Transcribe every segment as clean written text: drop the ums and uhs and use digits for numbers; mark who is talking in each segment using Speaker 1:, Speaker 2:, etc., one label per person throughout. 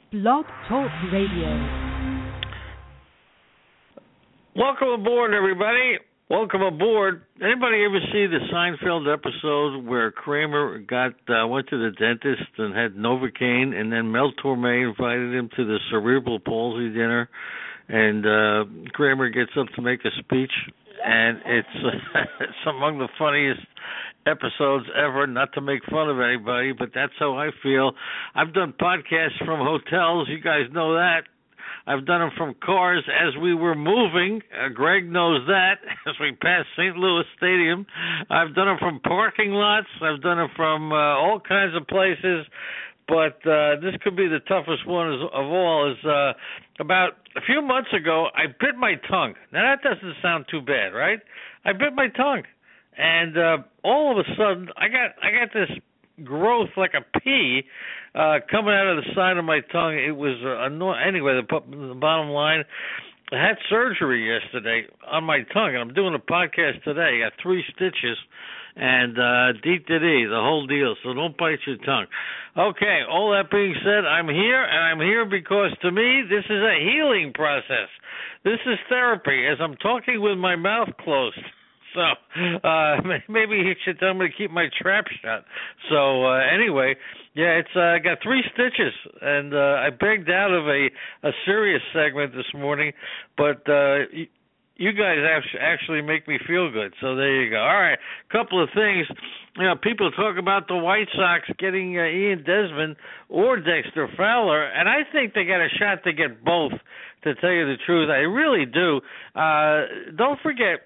Speaker 1: Blog Talk Radio.
Speaker 2: Welcome aboard, everybody. Welcome aboard. Anybody ever see the Seinfeld episode where Kramer went to the dentist and had Novocaine, and then Mel Torme invited him to the cerebral palsy dinner, and Kramer gets up to make a speech, and it's among the funniest episodes ever, not to make fun of anybody, but that's how I feel. I've done podcasts from hotels. You guys know that. I've done them from cars as we were moving. Greg knows that, as we passed St. Louis Stadium. I've done them from parking lots. I've done them from all kinds of places. But this could be the toughest one of all. Is about a few months ago, I bit my tongue. Now, that doesn't sound too bad, right? I bit my tongue. And all of a sudden, I got this growth like a pea coming out of the side of my tongue. It was annoying. Anyway, the bottom line, I had surgery yesterday on my tongue, and I'm doing a podcast today. I got 3 stitches and D-to-D, the whole deal, so don't bite your tongue. Okay, all that being said, I'm here, and I'm here because, to me, this is a healing process. This is therapy, as I'm talking with my mouth closed. So maybe you should tell me to keep my trap shut. So anyway, yeah, it's I got 3 stitches, and I begged out of a serious segment this morning, but you guys actually make me feel good. So there you go. All right, couple of things. You know, people talk about the White Sox getting Ian Desmond or Dexter Fowler, and I think they got a shot to get both, to tell you the truth. I really do. Don't forget,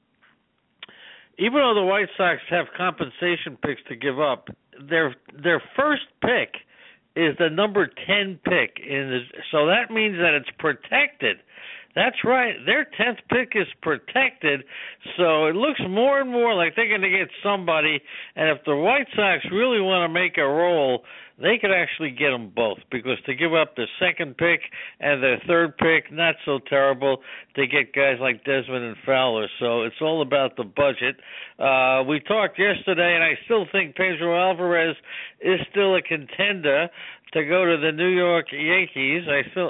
Speaker 2: even though the White Sox have compensation picks to give up, their first pick is the number 10 pick, so that means that it's protected. That's right. Their 10th pick is protected, so it looks more and more like they're going to get somebody, and if the White Sox really want to make a roll, they could actually get them both, because to give up their 2nd pick and their 3rd pick, not so terrible to get guys like Desmond and Fowler. So it's all about the budget. We talked yesterday, and I still think Pedro Alvarez is still a contender to go to the New York Yankees.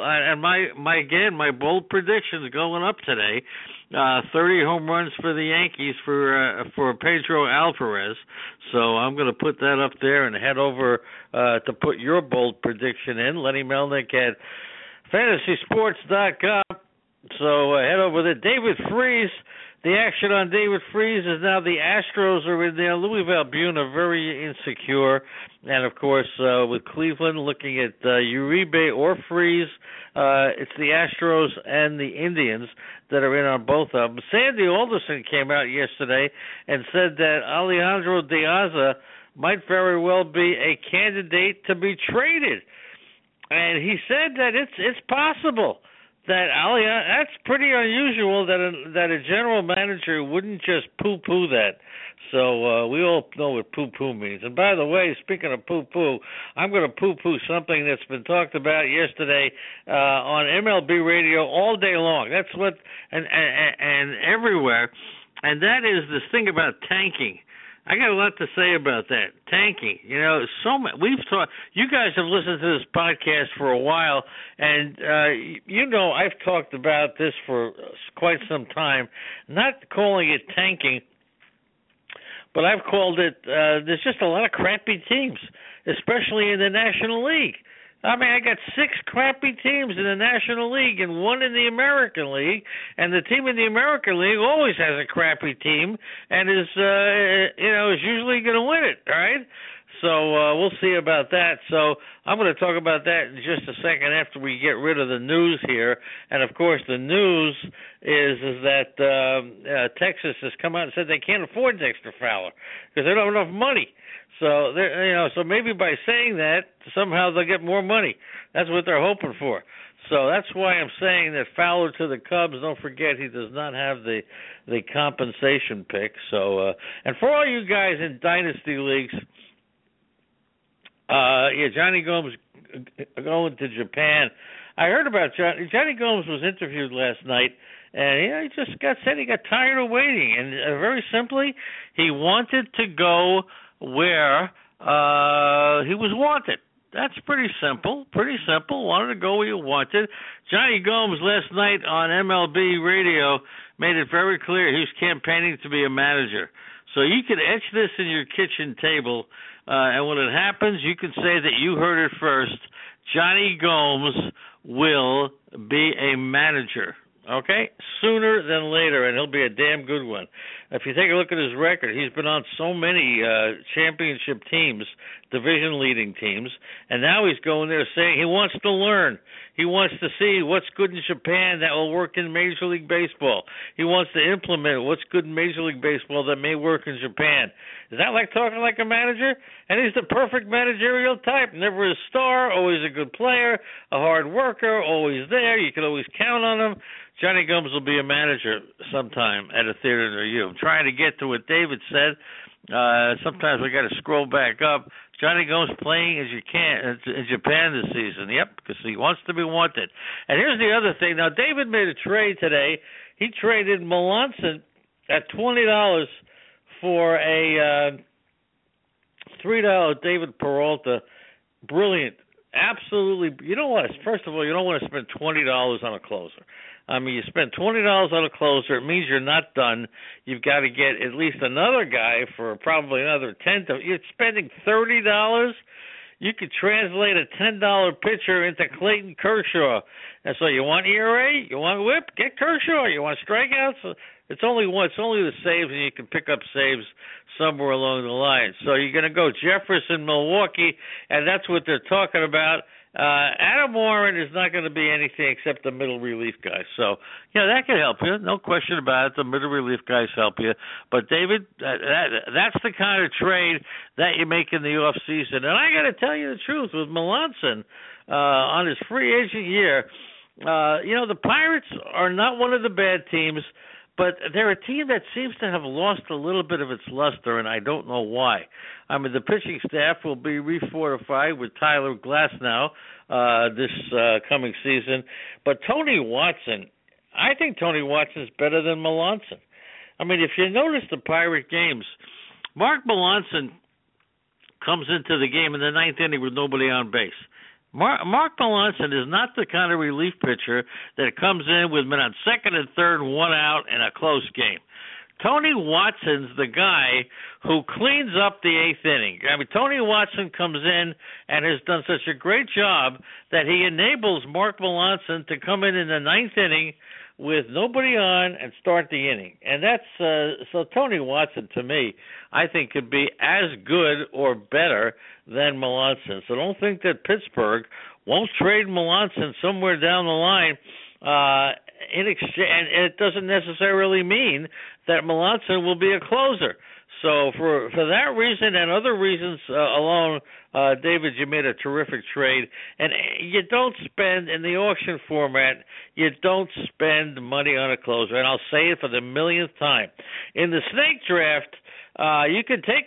Speaker 2: My bold predictions going up today. 30 home runs for the Yankees for Pedro Alvarez. So I'm going to put that up there and head over to put your bold prediction in. Lenny Melnick at FantasySports.com. So head over there. David Freese. The action on David Freese is now the Astros are in there. Louis Valbuena very insecure. And, of course, with Cleveland looking at Uribe or Freese, it's the Astros and the Indians that are in on both of them. Sandy Alderson came out yesterday and said that Alejandro De Aza might very well be a candidate to be traded. And he said that it's possible that that's pretty unusual that a general manager wouldn't just poo-poo that. So we all know what poo-poo means. And by the way, speaking of poo-poo, I'm going to poo-poo something that's been talked about yesterday on MLB radio all day long. That's what and everywhere, and that is this thing about tanking. I got a lot to say about that. Tanking. You know, we've talked. You guys have listened to this podcast for a while, and I've talked about this for quite some time. Not calling it tanking, but I've called it. There's just a lot of crappy teams, especially in the National League. I mean, I got 6 crappy teams in the National League and 1 in the American League, and the team in the American League always has a crappy team and is usually going to win it, all right? So we'll see about that. So I'm going to talk about that in just a second after we get rid of the news here. And, of course, the news is that Texas has come out and said they can't afford Dexter Fowler because they don't have enough money. So so maybe by saying that, somehow they'll get more money. That's what they're hoping for. So that's why I'm saying that Fowler to the Cubs. Don't forget, he does not have the compensation pick. So and for all you guys in dynasty leagues, Johnny Gomes going to Japan. I heard about Johnny Gomes was interviewed last night, and he just said he got tired of waiting. And very simply, he wanted to go where he was wanted. That's pretty simple. Pretty simple. Wanted to go where you wanted. Johnny Gomes last night on MLB radio made it very clear he was campaigning to be a manager. So you can etch this in your kitchen table, and when it happens, you can say that you heard it first. Johnny Gomes will be a manager. Okay? Sooner than later, and he'll be a damn good one. If you take a look at his record, he's been on so many championship teams, division-leading teams, and now he's going there saying he wants to learn. He wants to see what's good in Japan that will work in Major League Baseball. He wants to implement what's good in Major League Baseball that may work in Japan. Is that like talking like a manager? And he's the perfect managerial type. Never a star, always a good player, a hard worker, always there. You can always count on him. Johnny Gomes will be a manager sometime at a theater near you. I'm trying to get to what David said. Sometimes we got to scroll back up. Johnny Gomes playing as you can in Japan this season. Yep, because he wants to be wanted. And here's the other thing. Now, David made a trade today. He traded Melanson at $20 for a $3 David Peralta. Brilliant. Absolutely. You don't want to. First of all, you don't want to spend $20 on a closer. I mean, you spend $20 on a closer. It means you're not done. You've got to get at least another guy for probably another $10. You're spending $30. You could translate a $10 pitcher into Clayton Kershaw. And so you want ERA, you want WHIP, get Kershaw. You want strikeouts. It's only the saves, and you can pick up saves somewhere along the line. So you're going to go Jefferson, Milwaukee, and that's what they're talking about. Adam Warren is not going to be anything except the middle relief guy. So, that can help you. No question about it. The middle relief guys help you. But, David, that's the kind of trade that you make in the off season. And I got to tell you the truth, with Melanson on his free agent year, the Pirates are not one of the bad teams, but they're a team that seems to have lost a little bit of its luster, and I don't know why. I mean, the pitching staff will be refortified with Tyler Glasnow this coming season. But Tony Watson, I think Tony Watson's better than Melanson. I mean, if you notice the Pirate games, Mark Melanson comes into the game in the ninth inning with nobody on base. Mark Melanson is not the kind of relief pitcher that comes in with men on second and third and one out in a close game. Tony Watson's the guy who cleans up the eighth inning. I mean, Tony Watson comes in and has done such a great job that he enables Mark Melanson to come in the ninth inning with nobody on and start the inning. And that's so Tony Watson, to me, I think could be as good or better than Melanson. So don't think that Pittsburgh won't trade Melanson somewhere down the line in exchange. And it doesn't necessarily mean that Melanson will be a closer. So for that reason and other reasons alone, David, you made a terrific trade. And you don't spend, in the auction format, you don't spend money on a closer. And I'll say it for the millionth time. In the snake draft, you could take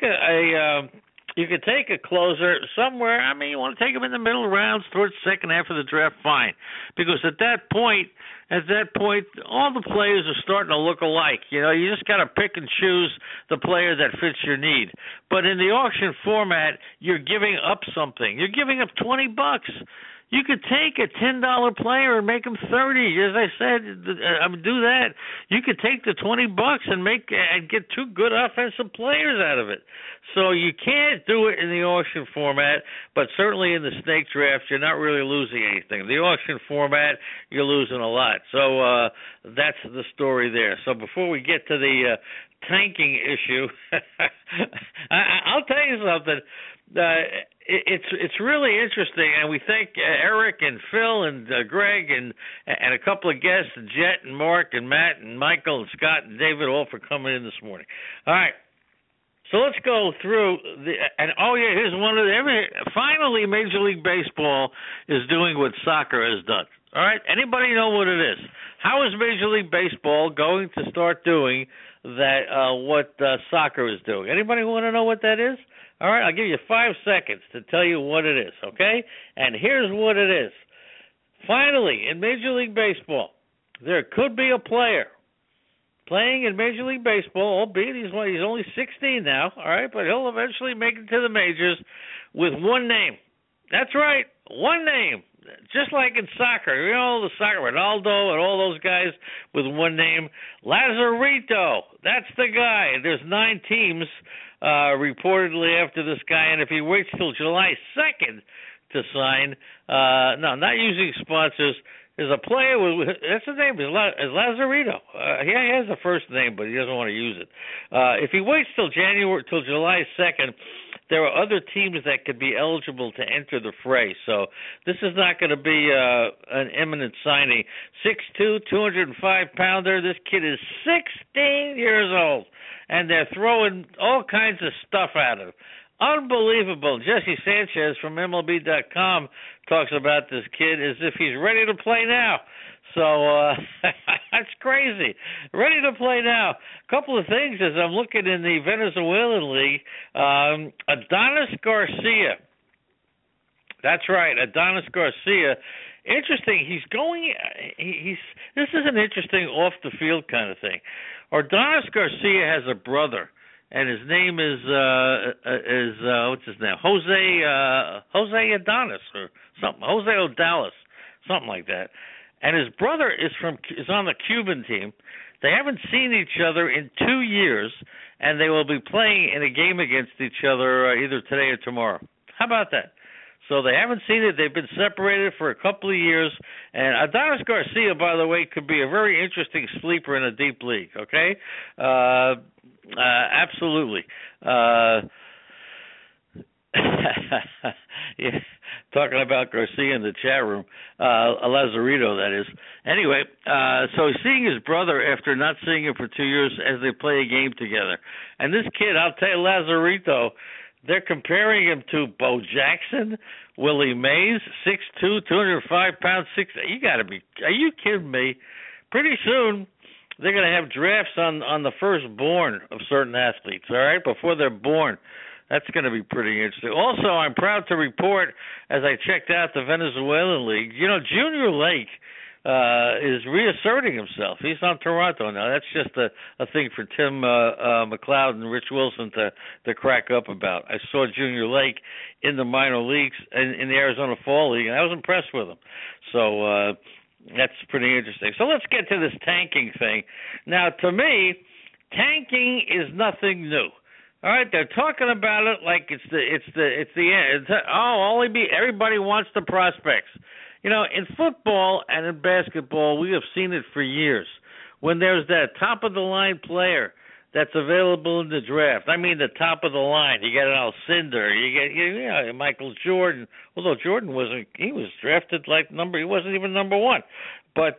Speaker 2: a closer somewhere. I mean, you want to take him in the middle rounds towards the second half of the draft, fine. Because at that point, all the players are starting to look alike. You just got to pick and choose the player that fits your need. But in the auction format, you're giving up something. You're giving up $20. You could take a $10 player and make him $30. As I said, do that. You could take the $20 and get two good offensive players out of it. So you can't do it in the auction format, but certainly in the snake draft, you're not really losing anything. In the auction format, you're losing a lot. So that's the story there. So before we get to the tanking issue, I'll tell you something. It's really interesting, and we thank Eric and Phil and Greg and a couple of guests, Jet and Mark and Matt and Michael and Scott and David, all for coming in this morning. All right, so let's go through here's one of finally Major League Baseball is doing what soccer has done. All right, anybody know what it is? How is Major League Baseball going to start doing that? What soccer is doing? Anybody want to know what that is? All right, I'll give you 5 seconds to tell you what it is, okay? And here's what it is. Finally, in Major League Baseball, there could be a player playing in Major League Baseball, albeit he's only 16 now, all right, but he'll eventually make it to the majors with one name. That's right. One name. Just like in soccer. You know, the soccer, Ronaldo and all those guys with one name. Lazarito. That's the guy. There's 9 teams reportedly after this guy, and if he waits till July 2nd to sign, no, not using sponsors, there's a player with, that's his name, is Lazarito. He has a first name, but he doesn't want to use it. If he waits till July 2nd, there are other teams that could be eligible to enter the fray. So this is not going to be an imminent signing. 6'2", 205-pounder. This kid is 16 years old, and they're throwing all kinds of stuff at him. Unbelievable. Jesse Sanchez from MLB.com talks about this kid as if he's ready to play now. So that's crazy. Ready to play now. A couple of things as I'm looking in the Venezuelan League. Adonis Garcia. That's right, Adonis Garcia. Interesting. This is an interesting off-the-field kind of thing. Adonis Garcia has a brother. And his name is what's his name? Jose Adonis or something. Jose Odalis, something like that. And his brother is on the Cuban team. They haven't seen each other in 2 years, and they will be playing in a game against each other either today or tomorrow. How about that? So they haven't seen it. They've been separated for a couple of years. And Adonis Garcia, by the way, could be a very interesting sleeper in a deep league, okay? Absolutely. Yeah, talking about Garcia in the chat room, Lazarito, that is. Anyway, so he's seeing his brother after not seeing him for 2 years as they play a game together. And this kid, I'll tell you, Lazarito, they're comparing him to Bo Jackson, Willie Mays, 6'2", 205 pounds, 6. Are you kidding me? Pretty soon, they're going to have drafts on the firstborn of certain athletes, all right, before they're born. That's going to be pretty interesting. Also, I'm proud to report, as I checked out the Venezuelan League, Junior Lake is reasserting himself. He's on Toronto now. That's just a thing for Tim McLeod and Rich Wilson to crack up about. I saw Junior Lake in the minor leagues in the Arizona Fall League, and I was impressed with him. So that's pretty interesting. So let's get to this tanking thing. Now, to me, tanking is nothing new. All right, they're talking about it like it's the end. Everybody wants the prospects. In football and in basketball, we have seen it for years. When there's that top-of-the-line player that's available in the draft, I mean the top of the line, you get an Alcindor, you get Michael Jordan. Although Jordan he was drafted he wasn't even number one. But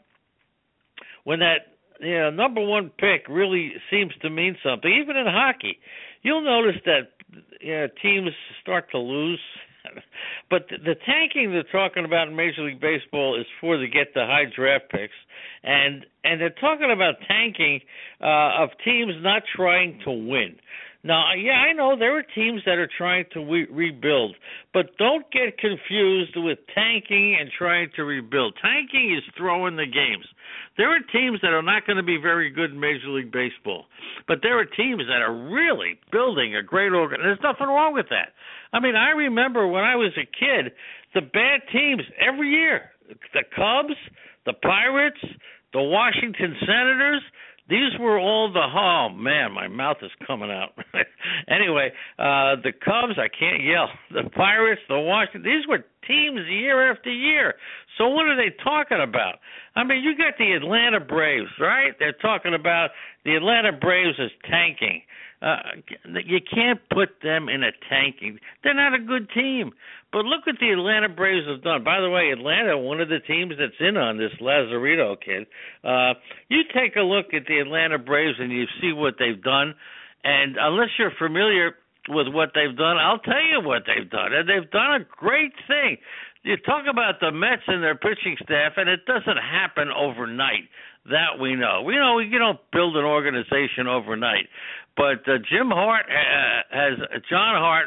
Speaker 2: when that number one pick really seems to mean something, even in hockey, you'll notice that teams start to lose. But the tanking they're talking about in Major League Baseball is to get the high draft picks, and they're talking about tanking of teams not trying to win. Now, I know there are teams that are trying to rebuild, but don't get confused with tanking and trying to rebuild. Tanking is throwing the games. There are teams that are not going to be very good in Major League Baseball, but there are teams that are really building a great organization. There's nothing wrong with that. I mean, I remember when I was a kid, the bad teams every year, the Cubs, the Pirates, the Washington Senators, these were all oh, man, my mouth is coming out. Anyway, the Cubs, I can't yell. The Pirates, the Washington, these were teams year after year. So what are they talking about? I mean, you got the Atlanta Braves, right? They're talking about the Atlanta Braves as tanking. You can't put them in a tanking. They're not a good team. But look what the Atlanta Braves have done. By the way, Atlanta, one of the teams that's in on this Lazarito kid. You take a look at the Atlanta Braves and you see what they've done. And unless you're familiar with what they've done, I'll tell you what they've done. And they've done a great thing. You talk about the Mets and their pitching staff, and it doesn't happen overnight. That we know. We know you don't build an organization overnight. But Jim Hart John Hart,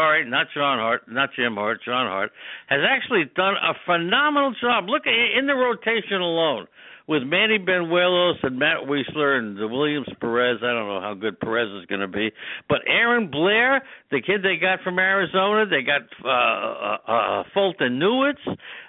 Speaker 2: has actually done a phenomenal job. Look, in the rotation alone, with Manny Benuelos and Matt Wiesler and Williams Perez. I don't know how good Perez is going to be. But Aaron Blair, the kid they got from Arizona, they got Fulton Newitz.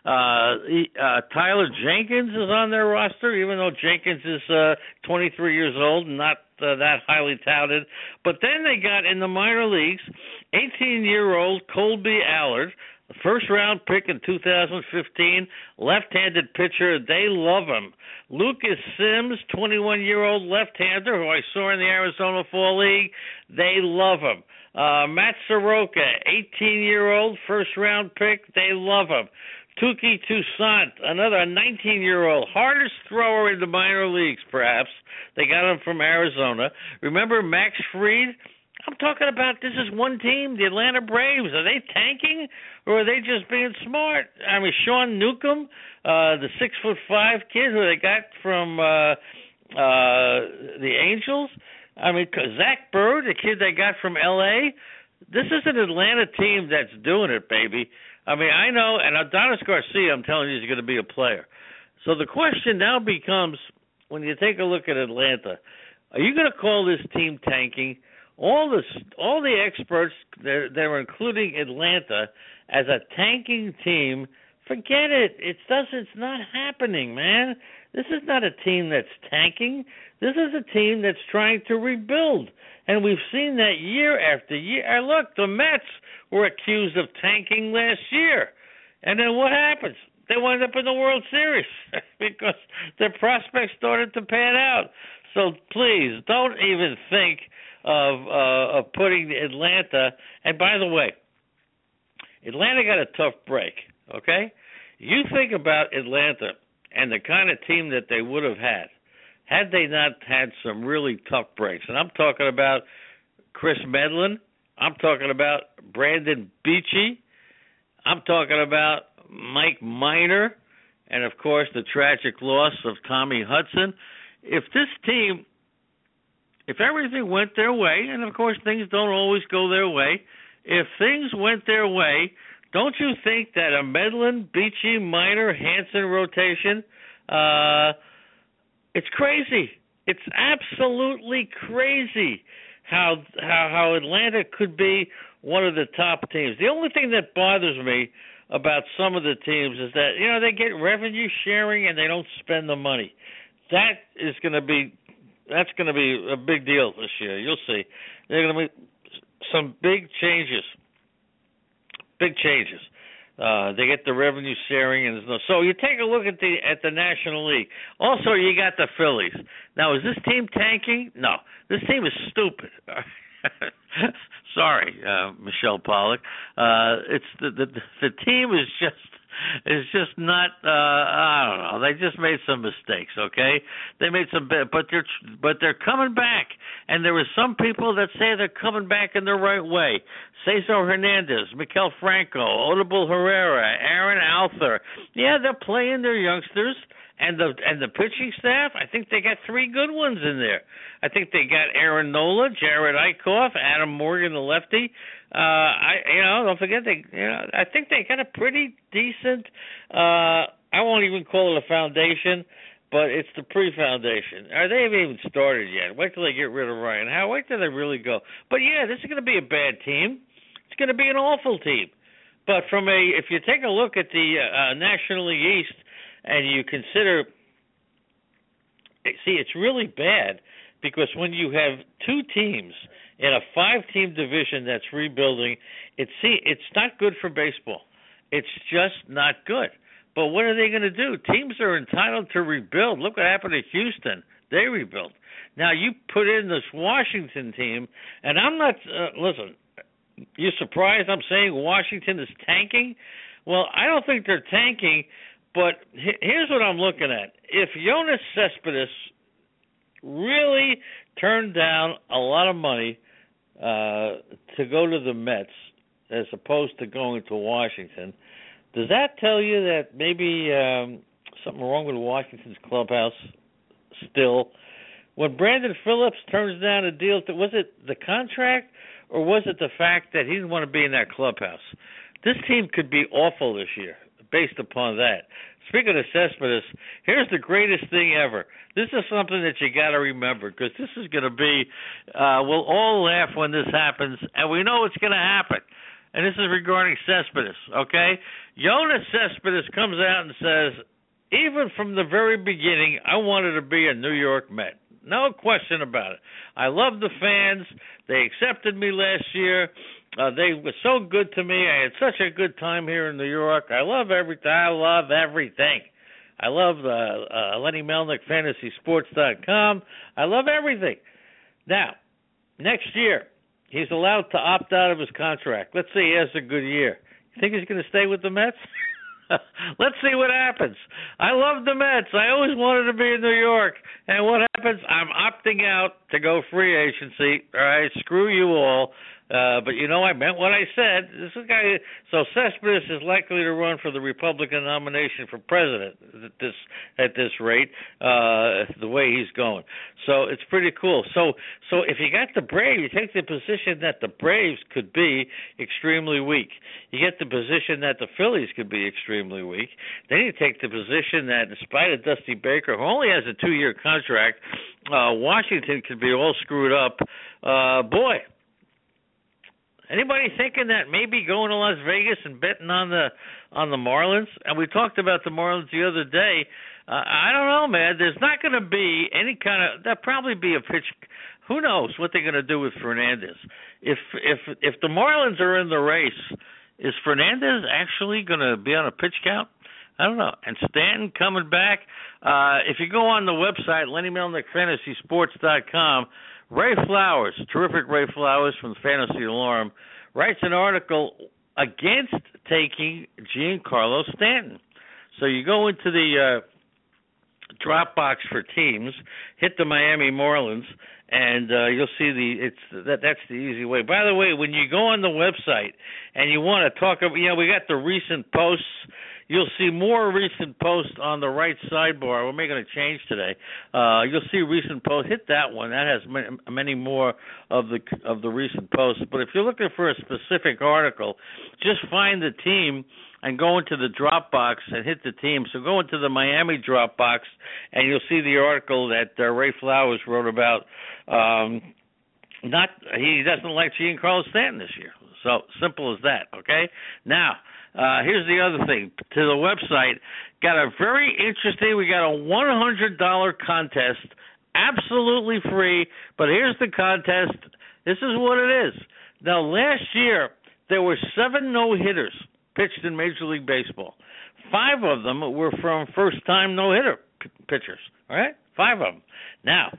Speaker 2: Tyler Jenkins is on their roster, even though Jenkins is 23 years old and not that highly touted. But then they got in the minor leagues 18-year-old Colby Allard, first-round pick in 2015, left-handed pitcher. They love him. Lucas Sims, 21-year-old left-hander, who I saw in the Arizona Fall League. They love him. Matt Soroka, 18-year-old first-round pick. They love him. Touki Toussaint, another 19-year-old, hardest thrower in the minor leagues, perhaps. They got him from Arizona. Remember Max Fried? I'm talking about this is one team, the Atlanta Braves. Are they tanking or are they just being smart? I mean, Sean Newcomb, the 6'5" kid who they got from the Angels. I mean, Zach Bird, the kid they got from L.A. This is an Atlanta team that's doing it, baby. I mean, I know, and Adonis Garcia, I'm telling you, is going to be a player. So the question now becomes, when you take a look at Atlanta, are you going to call this team tanking? All the experts, they're including Atlanta as a tanking team. Forget it. It's not happening, man. This is not a team that's tanking. This is a team that's trying to rebuild. And we've seen that year after year. Look, the Mets were accused of tanking last year. And then what happens? They wind up in the World Series because their prospects started to pan out. So please, don't even think of putting Atlanta. And by the way, Atlanta got a tough break, okay? You think about Atlanta and the kind of team that they would have had they not had some really tough breaks. And I'm talking about Chris Medlin. I'm talking about Brandon Beachy. I'm talking about Mike Minor. And, of course, the tragic loss of Tommy Hudson. If this team, if everything went their way, and, of course, things don't always go their way, if things went their way, don't you think that a Medlin, Beachy, Minor, Hansen rotation, it's crazy. It's absolutely crazy how Atlanta could be one of the top teams. The only thing that bothers me about some of the teams is that, they get revenue sharing and they don't spend the money. That's going to be a big deal this year. You'll see. There are going to be some big changes. They get the revenue sharing, and so you take a look at the National League. Also, you got the Phillies. Now, is this team tanking? No, this team is stupid. Sorry, Michelle Pollack. It's the team is just not. I don't know. They just made some mistakes. Okay, they made some, but they're coming back. And there are some people that say they're coming back in the right way. Cesar Hernandez, Maikel Franco, Odubel Herrera, Aaron Alther. Yeah, they're playing their youngsters. And the pitching staff, I think they got three good ones in there. I think they got Aaron Nola, Jared Eichhoff, Adam Morgan, the lefty. Don't forget I think they got a pretty decent. I won't even call it a foundation, but it's the pre-foundation. They haven't even started yet. Wait till they get rid of Ryan Howard. Wait till they really go. But yeah, this is going to be a bad team. It's going to be an awful team. But if you take a look at the National League East. And you consider, it's really bad because when you have two teams in a 5-team division that's rebuilding, it's not good for baseball. It's just not good. But what are they going to do? Teams are entitled to rebuild. Look what happened to Houston. They rebuilt. Now, you put in this Washington team, and I'm not, listen, you surprised I'm saying Washington is tanking? Well, I don't think they're tanking. But here's what I'm looking at. If Yoenis Cespedes really turned down a lot of money to go to the Mets as opposed to going to Washington, does that tell you that maybe something wrong with Washington's clubhouse? still. When Brandon Phillips turns down a deal, was it the contract or was it the fact that he didn't want to be in that clubhouse? This team could be awful this year based upon that. Speaking of Cespedes, here's the greatest thing ever. This is something that you got to remember because this is going to be, we'll all laugh when this happens, and we know it's going to happen. And this is regarding Cespedes, okay? Yoenis Cespedes comes out and says, even from the very beginning, I wanted to be a New York Met. No question about it. I love the fans. They accepted me last year. They were so good to me. I had such a good time here in New York. I love everything. I love everything. I love Lenny Melnick, FantasySports.com. I love everything. Now, next year, he's allowed to opt out of his contract. Let's say he has a good year. You think he's going to stay with the Mets? Let's see what happens. I love the Mets. I always wanted to be in New York. And what happens? I'm opting out to go free agency. All right, screw you all. But I meant what I said. This is guy. So Cespedes is likely to run for the Republican nomination for president at this rate, the way he's going. So it's pretty cool. So if you got the Braves, you take the position that the Braves could be extremely weak. You get the position that the Phillies could be extremely weak. Then you take the position that, in spite of Dusty Baker, who only has a 2-year contract, Washington could be all screwed up. Boy. Anybody thinking that maybe going to Las Vegas and betting on the Marlins? And we talked about the Marlins the other day. I don't know, man. There's not going to be any kind of. There'll probably be a pitch. Who knows what they're going to do with Fernandez? If the Marlins are in the race, is Fernandez actually going to be on a pitch count? I don't know. And Stanton coming back. If you go on the website, Lenny Melnick, FantasySports.com. Ray Flowers, terrific Ray Flowers from the Fantasy Alarm, writes an article against taking Giancarlo Stanton. So you go into the Dropbox for teams, hit the Miami Marlins, and you'll see that's the easy way. By the way, when you go on the website and you want to talk about, we got the recent posts. You'll see more recent posts on the right sidebar. We're making a change today. You'll see recent posts. Hit that one. That has many more of the recent posts. But if you're looking for a specific article, just find the team and go into the Dropbox and hit the team. So go into the Miami Dropbox, and you'll see the article that Ray Flowers wrote about. He doesn't like Giancarlo Stanton this year. So simple as that, okay? Now, here's the other thing. To the website, got a very interesting, we got a $100 contest, absolutely free, but here's the contest. This is what it is. Now, last year, there were 7 no-hitters pitched in Major League Baseball. 5 of them were from first-time no-hitter pitchers, all right? 5 of them. Now,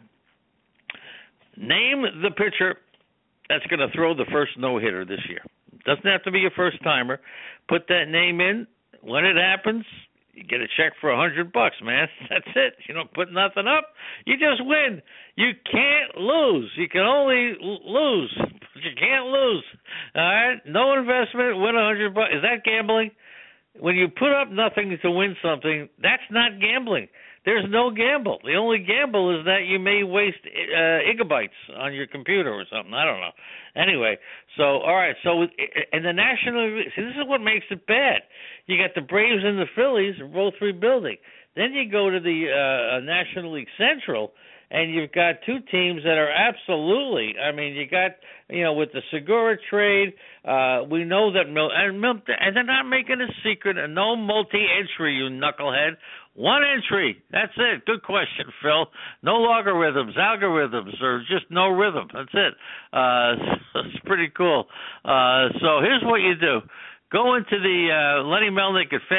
Speaker 2: name the pitcher that's going to throw the first no-hitter this year. Doesn't have to be a first-timer. Put that name in. When it happens, you get a check for $100, man. That's it. You don't put nothing up. You just win. You can't lose. You can only lose, but you can't lose. All right? No investment, win $100. Is that gambling? When you put up nothing to win something, that's not gambling. There's no gamble. The only gamble is that you may waste gigabytes on your computer or something. I don't know. Anyway, so, all right. So, in the National League, see, this is what makes it bad. You got the Braves and the Phillies both rebuilding. Then you go to the National League Central, and you've got 2 teams that are absolutely, I mean, you got, with the Segura trade, we know that, and they're not making a secret, and no multi-entry, you knucklehead. 1 entry. That's it. Good question, Phil. No logarithms, algorithms, or just no rhythm. That's it. It's pretty cool. So here's what you do. Go into the Lenny Melnick at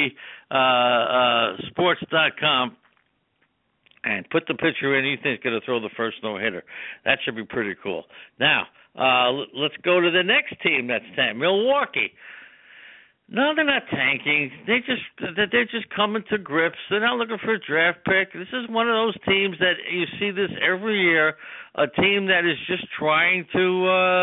Speaker 2: FantasySports.com and put the pitcher in you think is going to throw the first no-hitter. That should be pretty cool. Now, let's go to the next team that's tanking. Milwaukee. No, they're not tanking. They're just coming to grips. They're not looking for a draft pick. This is one of those teams that you see this every year. A team that is just trying to,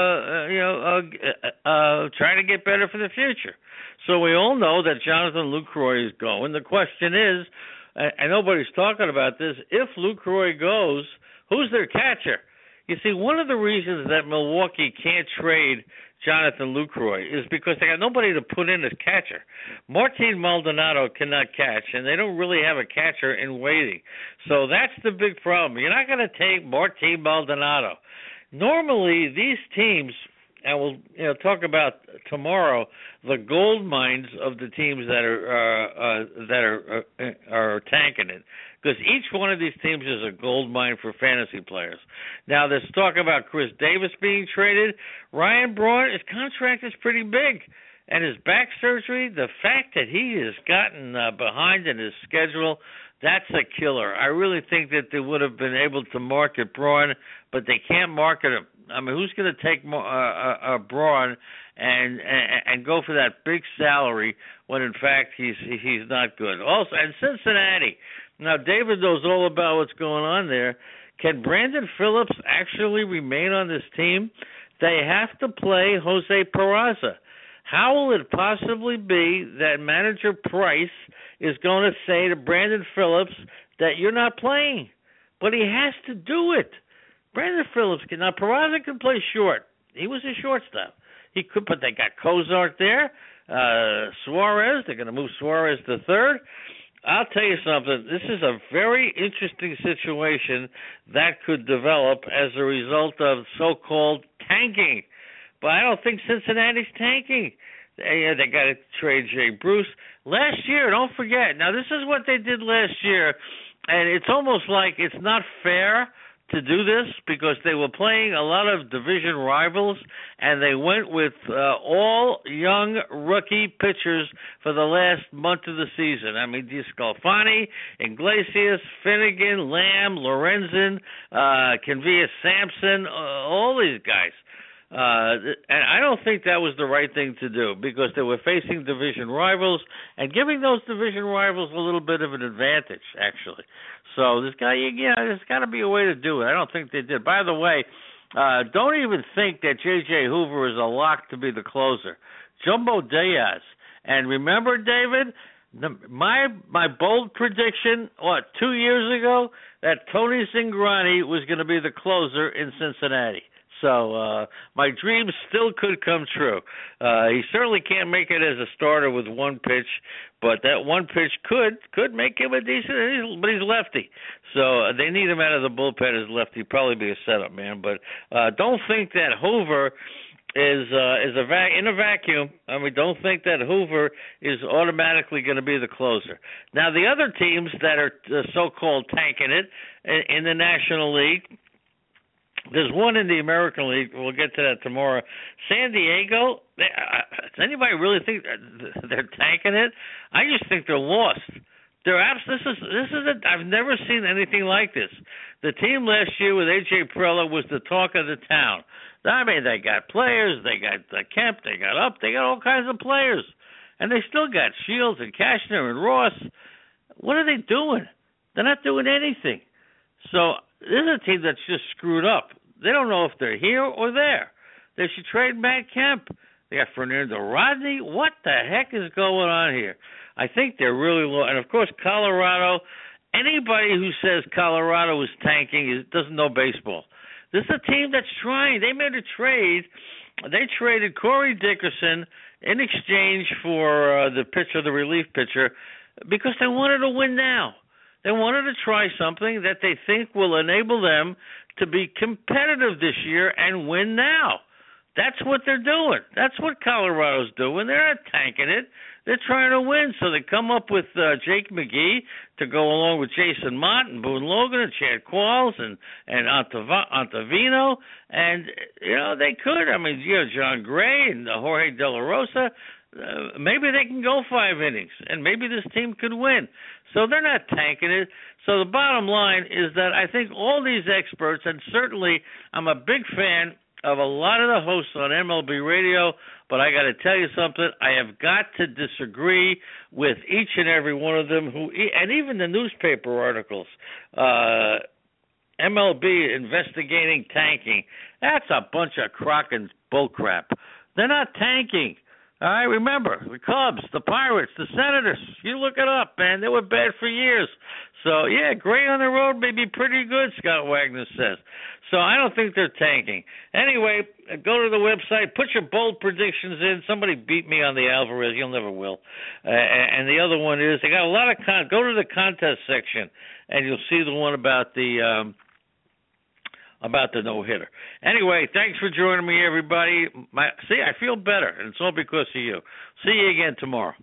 Speaker 2: trying to get better for the future. So we all know that Jonathan Lucroy is going. The question is, and nobody's talking about this, if Lucroy goes, who's their catcher? You see, one of the reasons that Milwaukee can't trade Jonathan Lucroy is because they got nobody to put in as catcher. Martin Maldonado cannot catch, and they don't really have a catcher in waiting. So that's the big problem. You're not going to take Martin Maldonado. Normally, these teams, and we'll talk about tomorrow, the gold mines of the teams that are tanking it. Because each one of these teams is a gold mine for fantasy players. Now, there's talk about Chris Davis being traded. Ryan Braun, his contract is pretty big. And his back surgery, the fact that he has gotten behind in his schedule, that's a killer. I really think that they would have been able to market Braun, but they can't market him. I mean, who's going to take Braun and go for that big salary when, in fact, he's not good? Also, and Cincinnati. Now, David knows all about what's going on there. Can Brandon Phillips actually remain on this team? They have to play Jose Peraza. How will it possibly be that manager Price is going to say to Brandon Phillips that you're not playing? But he has to do it. Brandon Phillips can. Now, Peraza can play short. He was a shortstop. He could, but they got Cozart there. Suarez, they're going to move Suarez to third. I'll tell you something. This is a very interesting situation that could develop as a result of so-called tanking. But I don't think Cincinnati's tanking. They got to trade Jay Bruce. Last year, don't forget. Now, this is what they did last year, and it's almost like it's not fair to do this because they were playing a lot of division rivals, and they went with all young rookie pitchers for the last month of the season. I mean, DeSclafani, Iglesias, Finnegan, Lamb, Lorenzen, Kenvia Sampson, all these guys. And I don't think that was the right thing to do because they were facing division rivals and giving those division rivals a little bit of an advantage, actually. So there's got to be a way to do it. I don't think they did. By the way, don't even think that J.J. Hoover is a lock to be the closer. Jumbo Diaz. And remember, David, my bold prediction, 2 years ago, that Tony Cingrani was going to be the closer in Cincinnati. So my dreams still could come true. He certainly can't make it as a starter with one pitch, but that one pitch could make him a decent. But he's lefty, so they need him out of the bullpen as lefty. Probably be a setup man, but don't think that Hoover is in a vacuum. I mean, don't think that Hoover is automatically going to be the closer. Now, the other teams that are so-called tanking it in the National League. There's one in the American League. We'll get to that tomorrow. San Diego, does anybody really think they're tanking it? I just think they're lost. I've never seen anything like this. The team last year with A.J. Preller was the talk of the town. I mean, they got players. They got Kemp. They got all kinds of players. And they still got Shields and Cashner and Ross. What are they doing? They're not doing anything. So this is a team that's just screwed up. They don't know if they're here or there. They should trade Matt Kemp. They got Fernando Rodney. What the heck is going on here? I think they're really low. And, of course, Colorado, anybody who says Colorado is tanking doesn't know baseball. This is a team that's trying. They made a trade. They traded Corey Dickerson in exchange for the relief pitcher, because they wanted to win now. They wanted to try something that they think will enable them to be competitive this year and win now. That's what they're doing. That's what Colorado's doing. They're not tanking it. They're trying to win. So they come up with Jake McGee to go along with Jason Mott and Boone Logan and Chad Qualls and Ottavino. And, they could. I mean, John Gray and Jorge De La Rosa. Maybe they can go 5 innings, and maybe this team could win. So they're not tanking it. So the bottom line is that I think all these experts, and certainly I'm a big fan of a lot of the hosts on MLB Radio, but I got to tell you something, I have got to disagree with each and every one of them, and even the newspaper articles. MLB investigating tanking. That's a bunch of crock and bullcrap. They're not tanking. All right, remember, the Cubs, the Pirates, the Senators. You look it up, man. They were bad for years. So, yeah, Gray on the road may be pretty good, Scott Wagner says. So I don't think they're tanking. Anyway, go to the website, put your bold predictions in. Somebody beat me on the Alvarez. You'll never will. And the other one is, they got a lot of go to the contest section, and you'll see the one about the no-hitter. Anyway, thanks for joining me, everybody. See, I feel better, and it's all because of you. See you again tomorrow.